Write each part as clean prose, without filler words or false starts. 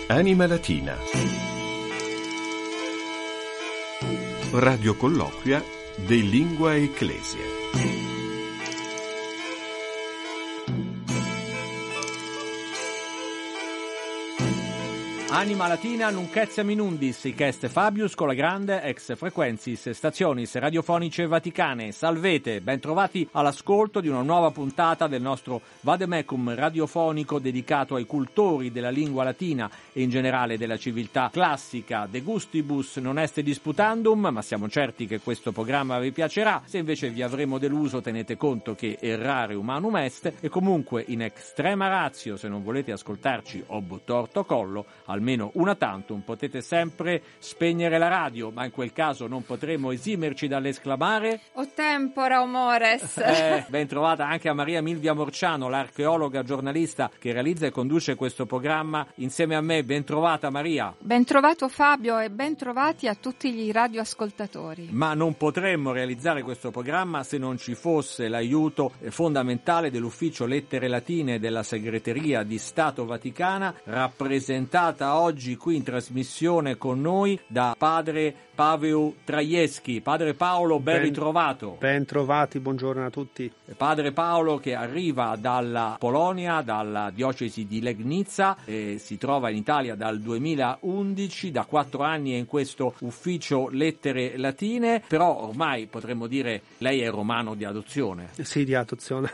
Anima Latina. Radio colloquia de Lingua Ecclesia. Anima Latina nunc etiam in undis, hic est Fabius con la grande ex frequentis stationis radiofonice vaticane. Salvete, ben trovati all'ascolto di una nuova puntata del nostro vademecum radiofonico dedicato ai cultori della lingua latina e in generale della civiltà classica. De gustibus non est disputandum, ma siamo certi che questo programma vi piacerà. Se invece vi avremo deluso, tenete conto che errare humanum est, e comunque in extrema ratio, se non volete ascoltarci ob torto collo, almeno una tantum potete sempre spegnere la radio, ma in quel caso non potremo esimerci dall'esclamare O tempora o mores. Ben trovata anche a Maria Milvia Morciano, l'archeologa giornalista che realizza e conduce questo programma insieme a me. Ben trovata Maria. Ben trovato Fabio e ben trovati a tutti gli radioascoltatori. Ma non potremmo realizzare questo programma se non ci fosse l'aiuto fondamentale dell'Ufficio Lettere Latine della Segreteria di Stato Vaticana, rappresentata oggi qui in trasmissione con noi da padre Paweł Trajewski. Padre Paolo, ben ritrovato. Ben trovati, buongiorno a tutti. Padre Paolo che arriva dalla Polonia, dalla diocesi di Legnica, e si trova in Italia dal 2011, da 4 anni è in questo ufficio lettere latine, però ormai potremmo dire lei è romano di adozione. Sì, di adozione,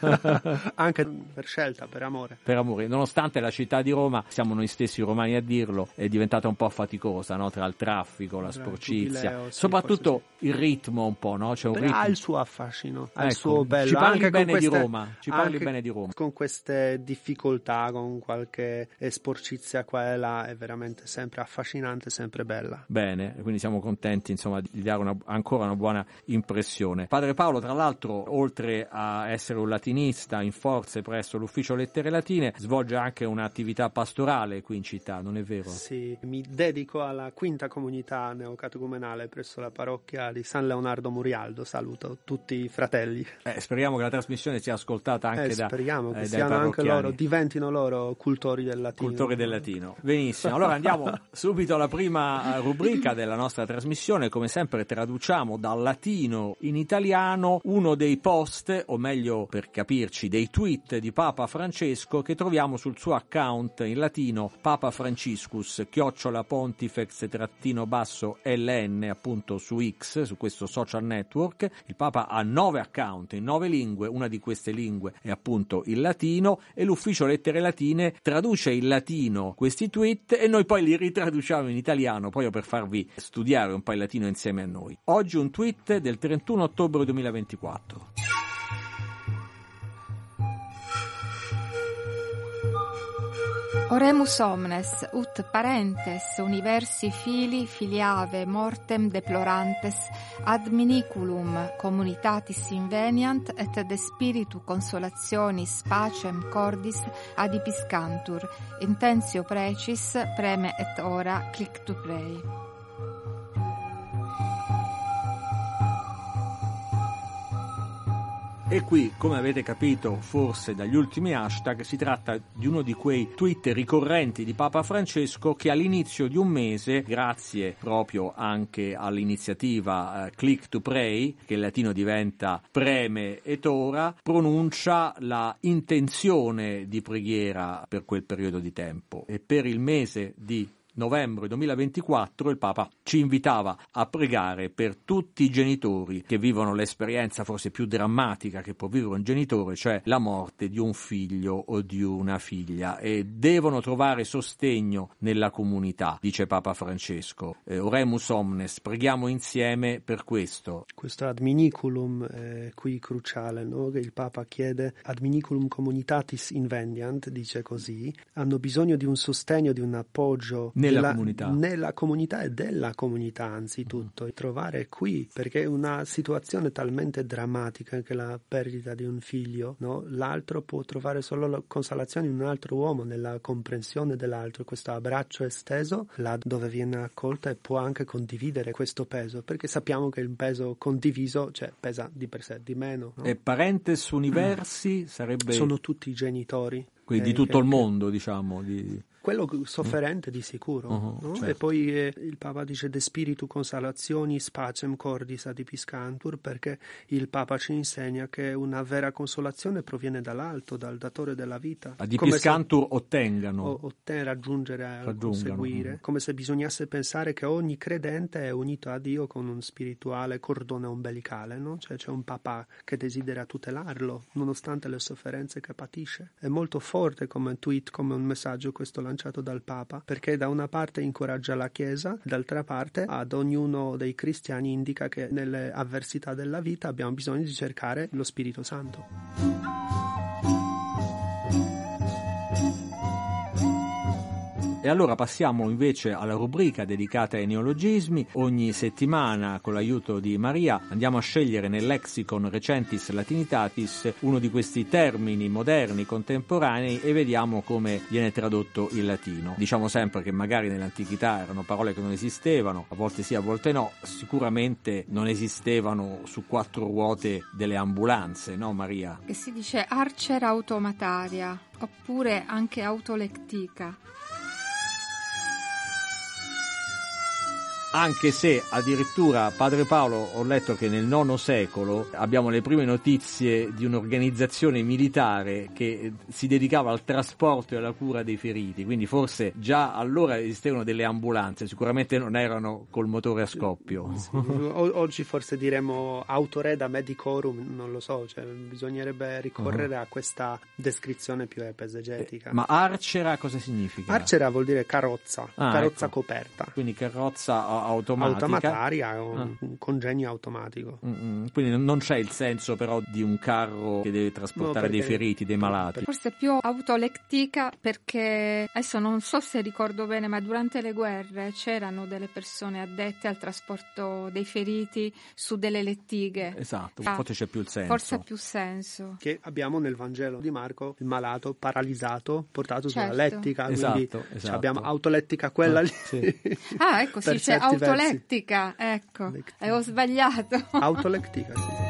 anche per scelta, per amore. Per amore, nonostante la città di Roma, siamo noi stessi romani a dirlo, è diventata un po' faticosa, no? Tra il traffico, la sporcizia, Giubileo, sì, soprattutto sì. Il ritmo un po', no? C'è un ritmo. Ha il suo affascino, ha il Ecco, suo bello. ci parli anche bene con queste, di Roma, ci parli anche bene di Roma. Con queste difficoltà, con qualche sporcizia qua e là, è veramente sempre affascinante, sempre bella. Bene, quindi siamo contenti insomma di dare ancora una buona impressione. Padre Paolo, tra l'altro, oltre a essere un latinista in forze presso l'Ufficio Lettere Latine, svolge anche un'attività pastorale qui in città, non è vero? Sì, mi dedico alla quinta comunità neocatecumenale presso la parrocchia di San Leonardo Murialdo. Saluto tutti i fratelli. Speriamo che la trasmissione sia ascoltata anche speriamo che dai siano anche parrocchiani. loro, diventino loro cultori del latino. Cultori del latino. Benissimo, allora andiamo subito alla prima rubrica della nostra trasmissione. Come sempre traduciamo dal latino in italiano uno dei post, o meglio per capirci, dei tweet di Papa Francesco che troviamo sul suo account in latino Papa Franciscus _Pontifex_LN, appunto su X, su questo social network. Il Papa ha 9 account in 9 lingue, una di queste lingue è appunto il latino, e l'Ufficio Lettere Latine traduce in latino questi tweet e noi poi li ritraduciamo in italiano proprio per farvi studiare un po' il latino insieme a noi. Oggi un tweet del 31 ottobre 2024. Oremus omnes, ut parentes, universi fili, filiave, mortem deplorantes, ad miniculum communitatis inveniant, et de spiritu consolationis pacem cordis adipiscantur, intensio precis, preme et ora, clic to play. E qui, come avete capito forse dagli ultimi hashtag, si tratta di uno di quei tweet ricorrenti di Papa Francesco che all'inizio di un mese, grazie proprio anche all'iniziativa Click to Pray, che in latino diventa preme et ora, pronuncia la intenzione di preghiera per quel periodo di tempo. E per il mese di novembre 2024 il Papa ci invitava a pregare per tutti i genitori che vivono l'esperienza forse più drammatica che può vivere un genitore, cioè la morte di un figlio o di una figlia, e devono trovare sostegno nella comunità, dice Papa Francesco. Oremus omnes, preghiamo insieme per questo. Questo ad miniculum è qui cruciale, no? Che il Papa chiede ad miniculum communitatis inveniant, dice così, hanno bisogno di un sostegno, di un appoggio nella comunità e della comunità anzitutto, e trovare qui, perché è una situazione talmente drammatica anche la perdita di un figlio, no? L'altro può trovare solo la consolazione in un altro uomo, nella comprensione dell'altro, questo abbraccio esteso là dove viene accolta, e può anche condividere questo peso, perché sappiamo che il peso condiviso, cioè, pesa di per sé di meno, no? E parentes universi sarebbe... Sono tutti i genitori. Quindi di tutto il mondo, diciamo. Quello sofferente di sicuro, no? Certo. E poi il Papa dice de spiritu consolationis pacem cordis adipiscantur, perché il Papa ci insegna che una vera consolazione proviene dall'alto, dal datore della vita. Adipiscantur ottengano. Raggiungere, conseguire. Come se bisognasse pensare che ogni credente è unito a Dio con un spirituale cordone ombelicale, no? Cioè c'è un Papa che desidera tutelarlo, nonostante le sofferenze che patisce. È molto forte come tweet, come un messaggio questo lanciato dal Papa, perché da una parte incoraggia la Chiesa, d'altra parte ad ognuno dei cristiani indica che nelle avversità della vita abbiamo bisogno di cercare lo Spirito Santo. E allora passiamo invece alla rubrica dedicata ai neologismi. Ogni settimana, con l'aiuto di Maria, andiamo a scegliere nel lexicon Recentis Latinitatis uno di questi termini moderni, contemporanei, e vediamo come viene tradotto in latino. Diciamo sempre che magari nell'antichità erano parole che non esistevano, a volte sì, a volte no. Sicuramente non esistevano su 4 ruote delle ambulanze, no Maria? Che si dice archer automataria, oppure anche autolectica. Anche se addirittura, padre Paolo, ho letto che nel IX secolo abbiamo le prime notizie di un'organizzazione militare che si dedicava al trasporto e alla cura dei feriti, quindi forse già allora esistevano delle ambulanze, sicuramente non erano col motore a scoppio. Sì. Oggi forse diremo autoreda medicorum, non lo so, cioè bisognerebbe ricorrere a questa descrizione più esegetica. Ma arcera cosa significa? Arcera vuol dire carrozza, carrozza ecco. Coperta. Quindi carrozza automataria, un congegno automatico. Quindi non c'è il senso però di un carro che deve trasportare dei feriti, dei malati. Forse più autolectica, perché adesso non so se ricordo bene, ma durante le guerre c'erano delle persone addette al trasporto dei feriti su delle lettighe. Esatto, forse c'è più il senso. Forse ha più senso. Che abbiamo nel Vangelo di Marco il malato paralizzato portato sulla lettica, esatto. Abbiamo autolettica quella lì. Sì. Ah, ecco, sì, c'è autolettica, ecco, ho sbagliato. Autolettica, sì.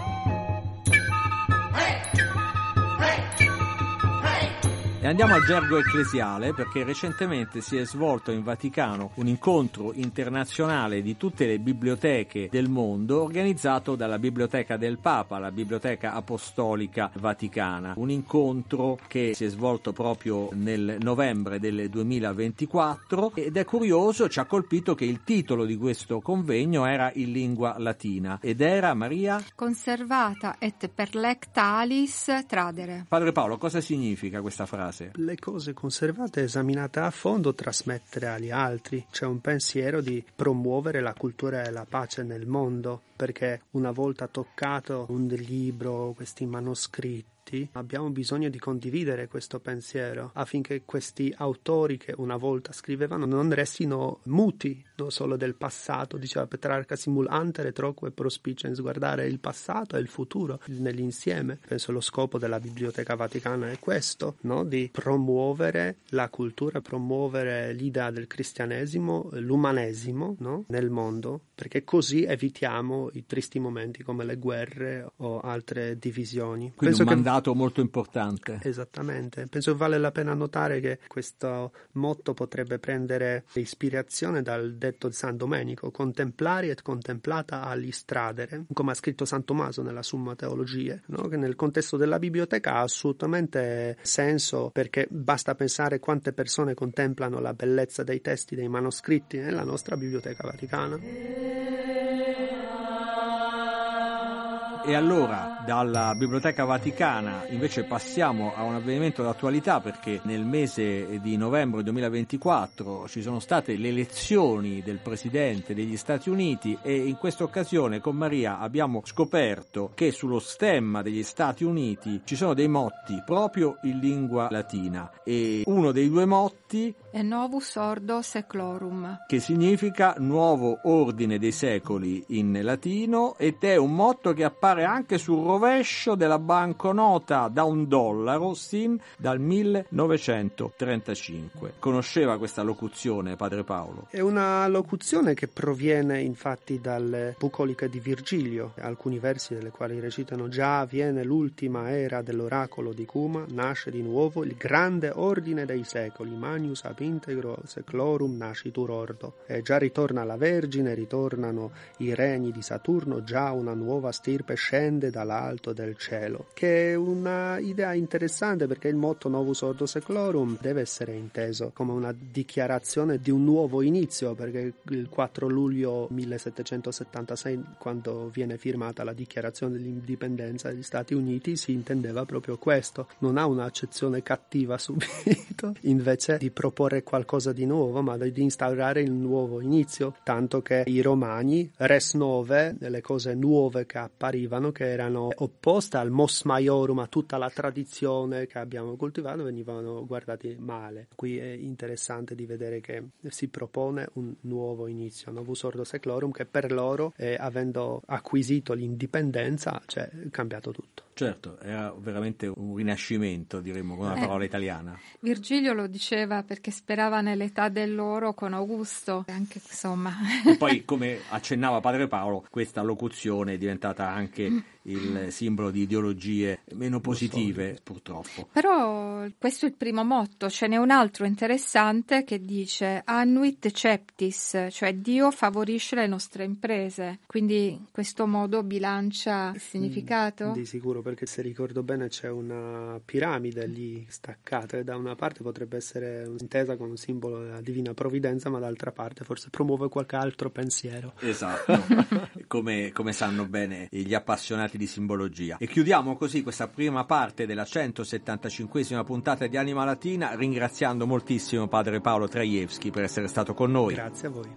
E andiamo al gergo ecclesiale, perché recentemente si è svolto in Vaticano un incontro internazionale di tutte le biblioteche del mondo organizzato dalla Biblioteca del Papa, la Biblioteca Apostolica Vaticana. Un incontro che si è svolto proprio nel novembre del 2024 ed è curioso, ci ha colpito che il titolo di questo convegno era in lingua latina ed era, Maria? Conservata et perlectalis tradere. Padre Paolo, cosa significa questa frase? Le cose conservate, esaminate a fondo, trasmettere agli altri. C'è un pensiero di promuovere la cultura e la pace nel mondo, perché una volta toccato un libro, questi manoscritti, abbiamo bisogno di condividere questo pensiero affinché questi autori che una volta scrivevano non restino muti, non solo del passato. Diceva Petrarca simul ante retroque prospicens, guardare il passato e il futuro nell'insieme. Penso lo scopo della Biblioteca Vaticana è questo, no? Di promuovere la cultura, promuovere l'idea del cristianesimo, l'umanesimo, no? Nel mondo, perché così evitiamo i tristi momenti come le guerre o altre divisioni. Quindi penso un mandato molto importante. Esattamente. Penso vale la pena notare che questo motto potrebbe prendere ispirazione dal detto di San Domenico, contemplari et contemplata all'istradere, come ha scritto San Tommaso nella Summa Theologiae, no? Che nel contesto della biblioteca ha assolutamente senso, perché basta pensare quante persone contemplano la bellezza dei testi, dei manoscritti nella nostra Biblioteca Vaticana. E allora dalla Biblioteca Vaticana invece passiamo a un avvenimento d'attualità, perché nel mese di novembre 2024 ci sono state le elezioni del Presidente degli Stati Uniti e in questa occasione con Maria abbiamo scoperto che sullo stemma degli Stati Uniti ci sono dei motti proprio in lingua latina e uno dei due motti è Novus Ordo Seclorum, che significa nuovo ordine dei secoli in latino, ed è un motto che appare appare anche sul rovescio della banconota da $1 sin dal 1935. Conosceva questa locuzione, padre Paolo? È una locuzione che proviene infatti dalle bucoliche di Virgilio, alcuni versi delle quali recitano: già viene l'ultima era dell'oracolo di Cuma, nasce di nuovo il grande ordine dei secoli, Magnus ab integro seclorum nascitur ordo. E già ritorna la Vergine, ritornano i regni di Saturno, già una nuova stirpe scende dall'alto del cielo, che è una idea interessante, perché il motto Novus Ordo Seclorum deve essere inteso come una dichiarazione di un nuovo inizio, perché il 4 luglio 1776, quando viene firmata la dichiarazione dell'indipendenza degli Stati Uniti, si intendeva proprio questo. Non ha un'accezione cattiva subito, invece di proporre qualcosa di nuovo, ma di instaurare il nuovo inizio, tanto che i romani, res nove, le cose nuove che apparivano, che erano opposte al mos maiorum, a tutta la tradizione che abbiamo coltivato, venivano guardati male. Qui è interessante di vedere che si propone un nuovo inizio, Novus Ordo Seclorum, che per loro, avendo acquisito l'indipendenza, cioè è cambiato tutto. Certo, era veramente un rinascimento, diremmo, con una parola italiana. Virgilio lo diceva perché sperava nell'età dell'oro con Augusto, anche insomma. E poi, come accennava padre Paolo, questa locuzione è diventata anche il simbolo di ideologie meno positive, purtroppo. Però questo è il primo motto, ce n'è un altro interessante che dice Annuit Ceptis, cioè Dio favorisce le nostre imprese, quindi in questo modo bilancia il significato? Di sicuro, perché se ricordo bene c'è una piramide lì staccata e da una parte potrebbe essere intesa come un simbolo della divina provvidenza, ma d'altra parte forse promuove qualche altro pensiero. Esatto, come sanno bene gli appassionati di simbologia. E chiudiamo così questa prima parte della 175esima puntata di Anima Latina, ringraziando moltissimo padre Paolo Trajewski per essere stato con noi. Grazie a voi.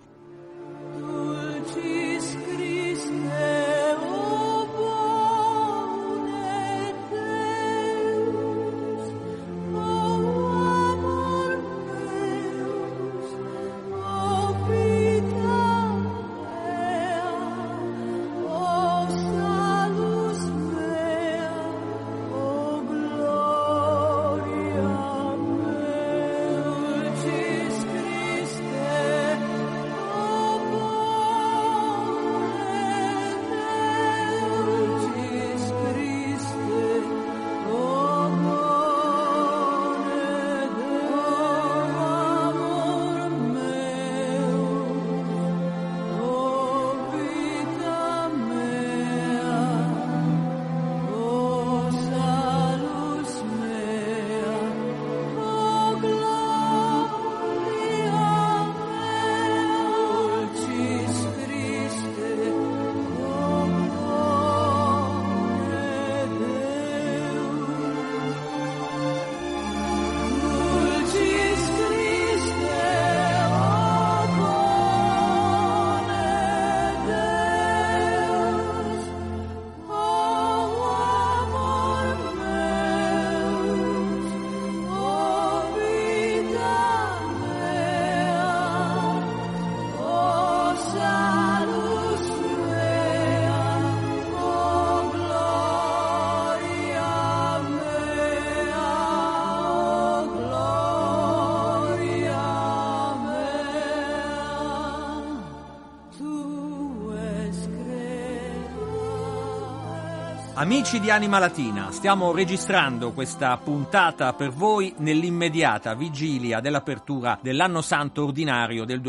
Amici di Anima Latina, stiamo registrando questa puntata per voi nell'immediata vigilia dell'apertura dell'anno santo ordinario del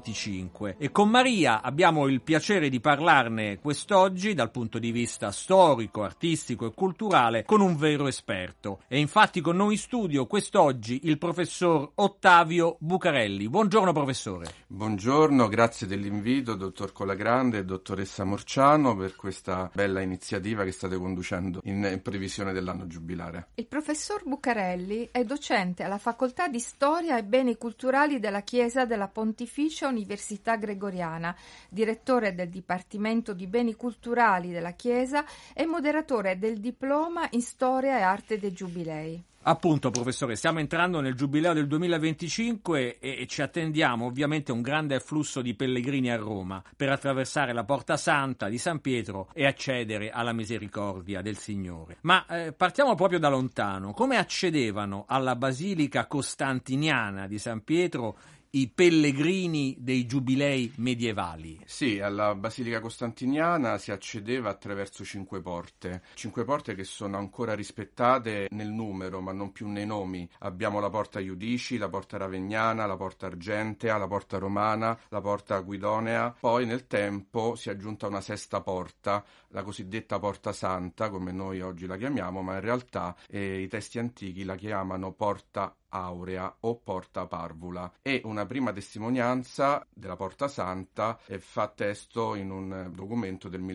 2025 e con Maria abbiamo il piacere di parlarne quest'oggi dal punto di vista storico, artistico e culturale con un vero esperto. E infatti con noi in studio quest'oggi il professor Ottavio Bucarelli. Buongiorno professore. Buongiorno, grazie dell'invito dottor Colagrande e dottoressa Morciano per questa bella iniziativa che state conducendo in previsione dell'anno giubilare. Il professor Bucarelli è docente alla Facoltà di Storia e Beni Culturali della Chiesa della Pontificia Università Gregoriana, direttore del Dipartimento di Beni Culturali della Chiesa e moderatore del diploma in Storia e Arte dei Giubilei. Appunto, professore, stiamo entrando nel Giubileo del 2025 e ci attendiamo ovviamente un grande afflusso di pellegrini a Roma per attraversare la Porta Santa di San Pietro e accedere alla misericordia del Signore. Ma partiamo proprio da lontano. Come accedevano alla Basilica Costantiniana di San Pietro i pellegrini dei giubilei medievali? Sì, alla Basilica Costantiniana si accedeva attraverso 5 porte che sono ancora rispettate nel numero ma non più nei nomi. Abbiamo la porta Iudici, la porta Ravegnana, la porta Argentea, la porta Romana, la porta Guidonea. Poi nel tempo si è aggiunta una 6ª porta, la cosiddetta Porta Santa, come noi oggi la chiamiamo, ma in realtà i testi antichi la chiamano Porta Aurea o Porta Parvula. E una prima testimonianza della Porta Santa fa testo in un documento del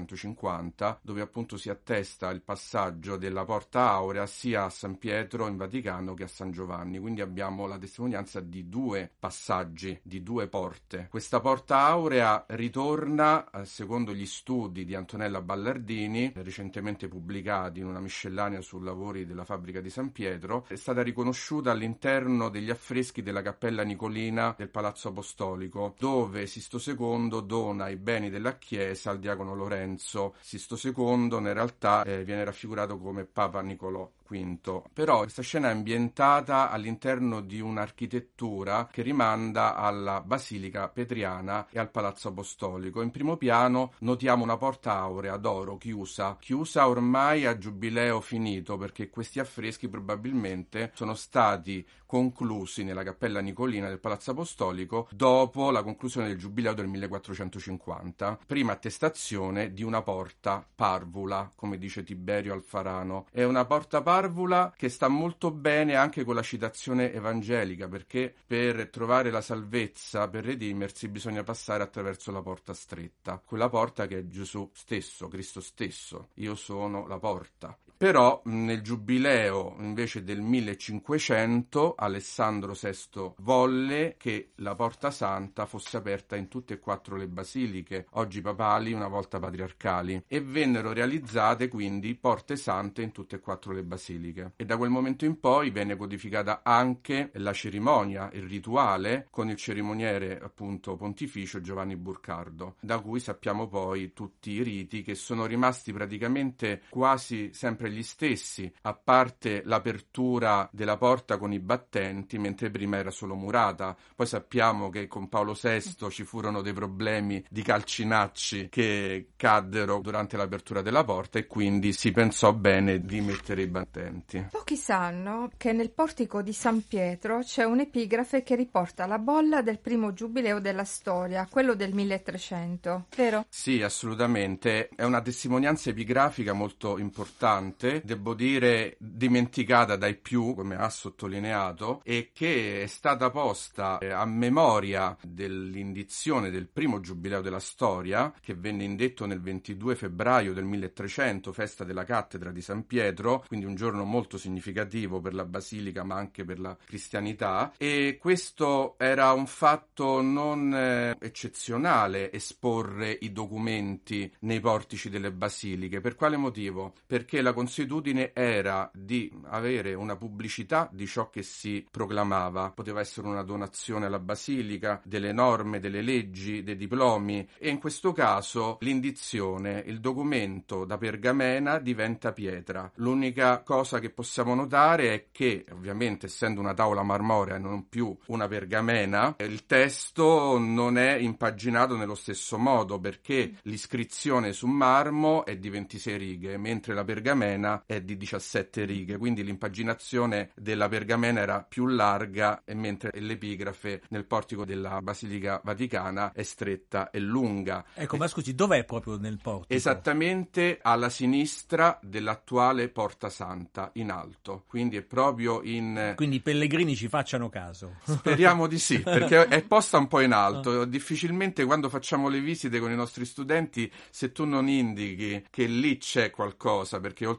1450, dove appunto si attesta il passaggio della Porta Aurea sia a San Pietro in Vaticano che a San Giovanni. Quindi abbiamo la testimonianza di 2 passaggi, di 2 porte. Questa Porta Aurea ritorna, secondo gli studi di Antonella Ballardini, recentemente pubblicati in una miscellanea su lavori della fabbrica di San Pietro, è stata riconosciuta all'interno degli affreschi della Cappella Nicolina del Palazzo Apostolico, dove Sisto II dona i beni della Chiesa al diacono Lorenzo. Sisto II in realtà viene raffigurato come Papa Nicolò V. Però questa scena è ambientata all'interno di un'architettura che rimanda alla Basilica Petriana e al Palazzo Apostolico. In primo piano notiamo una porta aurea d'oro chiusa ormai a giubileo finito, perché questi affreschi probabilmente sono stati conclusi nella Cappella Nicolina del Palazzo Apostolico dopo la conclusione del Giubileo del 1450. Prima attestazione di una porta parvula, come dice Tiberio Alfarano. È una porta parvula che sta molto bene anche con la citazione evangelica, perché per trovare la salvezza, per redimersi, bisogna passare attraverso la porta stretta, quella porta che è Gesù stesso, Cristo stesso. Io sono la porta. Però nel Giubileo invece del 1500 Alessandro VI volle che la Porta Santa fosse aperta in tutte e 4 le basiliche, oggi papali, una volta patriarcali, e vennero realizzate quindi porte sante in tutte e 4 le basiliche. E da quel momento in poi venne codificata anche la cerimonia, il rituale, con il cerimoniere appunto pontificio Giovanni Burcardo, da cui sappiamo poi tutti i riti che sono rimasti praticamente quasi sempre gli stessi, a parte l'apertura della porta con i battenti, mentre prima era solo murata. Poi sappiamo che con Paolo VI ci furono dei problemi di calcinacci che caddero durante l'apertura della porta e quindi si pensò bene di mettere i battenti. Pochi sanno che nel portico di San Pietro c'è un'epigrafe che riporta la bolla del primo giubileo della storia, quello del 1300, vero? Sì, assolutamente. È una testimonianza epigrafica molto importante, devo dire dimenticata dai più, come ha sottolineato, e che è stata posta a memoria dell'indizione del primo giubileo della storia, che venne indetto nel 22 febbraio del 1300, festa della cattedra di San Pietro, quindi un giorno molto significativo per la Basilica ma anche per la cristianità. E questo era un fatto non eccezionale, esporre i documenti nei portici delle basiliche. Per quale motivo? Perché la consuetudine era di avere una pubblicità di ciò che si proclamava. Poteva essere una donazione alla basilica, delle norme, delle leggi, dei diplomi, e in questo caso l'indizione, il documento da pergamena diventa pietra. L'unica cosa che possiamo notare è che, ovviamente essendo una tavola marmorea e non più una pergamena, il testo non è impaginato nello stesso modo, perché l'iscrizione su marmo è di 26 righe, mentre la pergamena è di 17 righe, quindi l'impaginazione della pergamena era più larga, e mentre l'epigrafe nel portico della Basilica Vaticana è stretta e lunga. Ecco, ma scusi, dov'è proprio nel portico? Esattamente alla sinistra dell'attuale Porta Santa, in alto, quindi è proprio in... Quindi i pellegrini ci facciano caso. Speriamo di sì, perché è posta un po' in alto. Difficilmente quando facciamo le visite con i nostri studenti, se tu non indichi che lì c'è qualcosa, perché oltre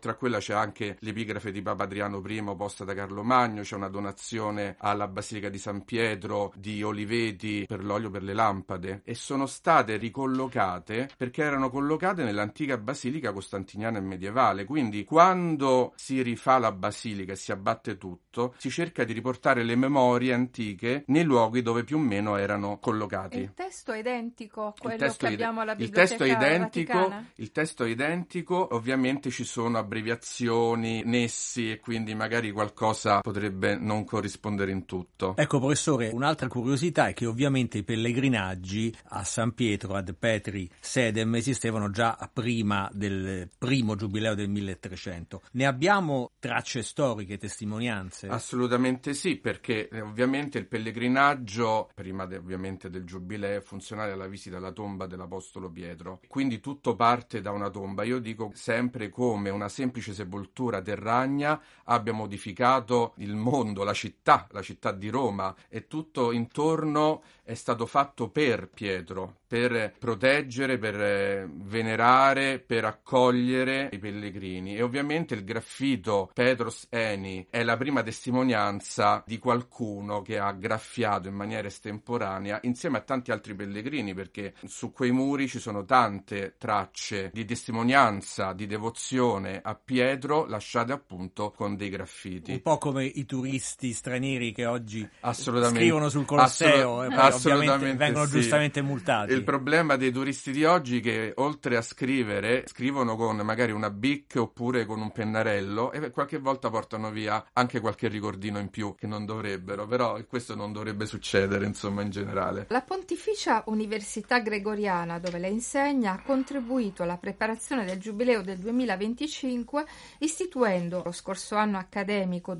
oltre a quella c'è anche l'epigrafe di Papa Adriano I posta da Carlo Magno, c'è una donazione alla Basilica di San Pietro di oliveti per l'olio per le lampade, e sono state ricollocate perché erano collocate nell'antica basilica costantiniana e medievale. Quindi quando si rifà la basilica e si abbatte tutto, si cerca di riportare le memorie antiche nei luoghi dove più o meno erano collocati. Il testo è identico a quello che abbiamo alla Biblioteca Vaticana? Il testo è identico, ovviamente ci sono abbreviazioni, nessi, e quindi magari qualcosa potrebbe non corrispondere in tutto. Ecco, professore, un'altra curiosità è che ovviamente i pellegrinaggi a San Pietro ad Petri Sedem esistevano già prima del primo giubileo del 1300. Ne abbiamo tracce storiche, testimonianze? Assolutamente sì, perché ovviamente il pellegrinaggio, prima ovviamente del giubileo, è funzionale alla visita alla tomba dell'Apostolo Pietro. Quindi tutto parte da una tomba. Io dico sempre come una semplice sepoltura terragna abbia modificato il mondo, la città di Roma, e tutto intorno è stato fatto per Pietro, per proteggere, per venerare, per accogliere i pellegrini. E ovviamente il graffito Petros Eni è la prima testimonianza di qualcuno che ha graffiato in maniera estemporanea insieme a tanti altri pellegrini, perché su quei muri ci sono tante tracce di testimonianza, di devozione a Pietro, lasciate appunto con dei graffiti. Un po' come i turisti stranieri che oggi scrivono sul Colosseo e poi ovviamente vengono giustamente multati. Il problema dei turisti di oggi è che oltre a scrivere, scrivono con magari una bic oppure con un pennarello, e qualche volta portano via anche qualche ricordino in più che non dovrebbero, però questo non dovrebbe succedere, insomma, in generale. La Pontificia Università Gregoriana, dove lei insegna, ha contribuito alla preparazione del Giubileo del 2025 istituendo lo scorso anno accademico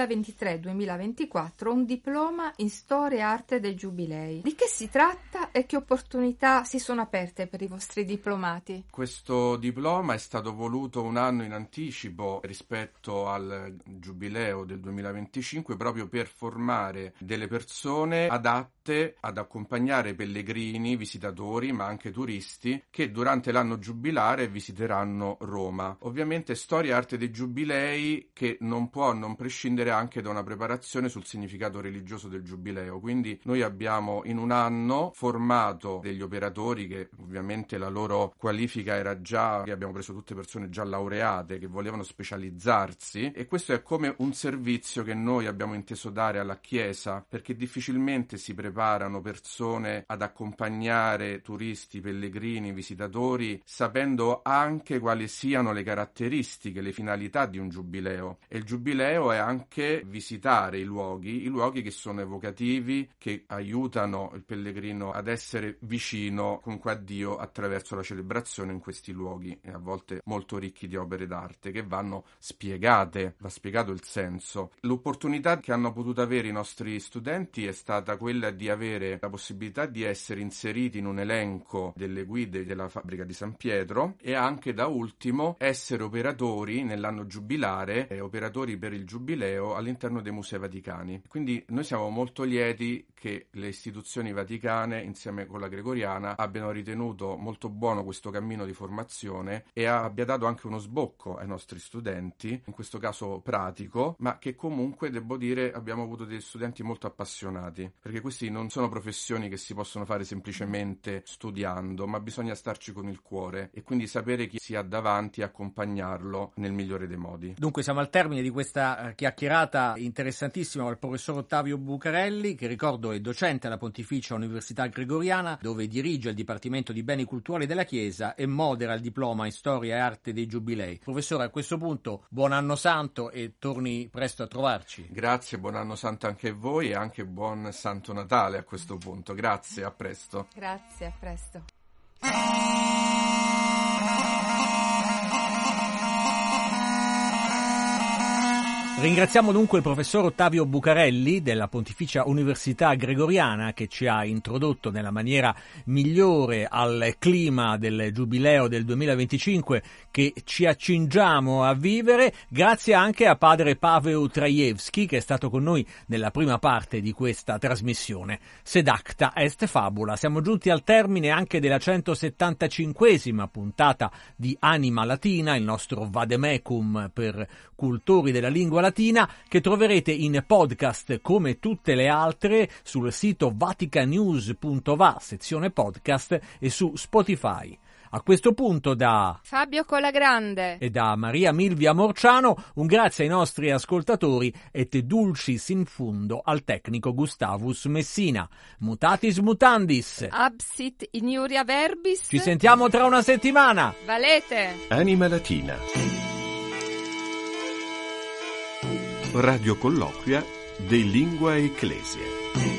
2023-2024 un diploma in Storia e Arte dei Giubilei. Di che si tratta e che opportunità si sono aperte per i vostri diplomati? Questo diploma è stato voluto un anno in anticipo rispetto al Giubileo del 2025 proprio per formare delle persone adatte ad accompagnare pellegrini, visitatori, ma anche turisti che durante l'anno giubilare visiteranno Roma. Ovviamente Storia e Arte dei Giubilei che non può non prescindere anche da una preparazione sul significato religioso del Giubileo. Quindi noi abbiamo in un anno formato degli operatori che ovviamente la loro qualifica era già, che abbiamo preso tutte persone già laureate che volevano specializzarsi, e questo è come un servizio che noi abbiamo inteso dare alla Chiesa, perché difficilmente si preparano persone ad accompagnare turisti, pellegrini, visitatori, sapendo anche quali siano le caratteristiche, le finalità di un giubileo. E il giubileo è anche visitare i luoghi che sono evocativi, che aiutano il pellegrino ad essere vicino comunque a Dio attraverso la celebrazione in questi luoghi, e a volte molto ricchi di opere d'arte che vanno spiegate, va spiegato il senso. L'opportunità che hanno potuto avere i nostri studenti è stata quella di avere la possibilità di essere inseriti in un elenco delle guide della fabbrica di San Pietro, e anche da ultimo essere operatori nell'anno giubilare, operatori per il giubileo all'interno dei Musei Vaticani. Quindi noi siamo molto lieti che le istituzioni vaticane insieme con la Gregoriana abbiano ritenuto molto buono questo cammino di formazione e abbia dato anche uno sbocco ai nostri studenti, in questo caso pratico, ma che comunque, devo dire, abbiamo avuto degli studenti molto appassionati, perché questi non sono professioni che si possono fare semplicemente studiando, ma bisogna starci con il cuore e quindi sapere chi si ha davanti e accompagnarlo nel migliore dei modi. Dunque siamo al termine di questa chiacchierata interessantissima con il professor Ottavio Bucarelli, che ricordo è docente alla Pontificia Università Gregoriana, dove dirige il Dipartimento di Beni Culturali della Chiesa e modera il diploma in Storia e Arte dei Giubilei. Professore, a questo punto buon anno santo e torni presto a trovarci. Grazie, buon anno santo anche a voi e anche buon Santo Natale a questo punto. Grazie, a presto. Grazie, a presto. Ringraziamo dunque il professor Ottavio Bucarelli della Pontificia Università Gregoriana, che ci ha introdotto nella maniera migliore al clima del Giubileo del 2025 che ci accingiamo a vivere. Grazie anche a padre Paweł Trajewski, che è stato con noi nella prima parte di questa trasmissione. Sed acta est fabula. Siamo giunti al termine anche della 175esima puntata di Anima Latina, il nostro vademecum per cultori della lingua latina, che troverete in podcast come tutte le altre sul sito vaticanews.va, sezione podcast, e su Spotify. A questo punto da Fabio Colagrande e da Maria Milvia Morciano un grazie ai nostri ascoltatori et dulcis in fundo al tecnico Gustavus Messina. Mutatis mutandis. Absit in iuria verbis. Ci sentiamo tra una settimana. Valete. Anima Latina. Radio colloquia de Lingua Ecclesia.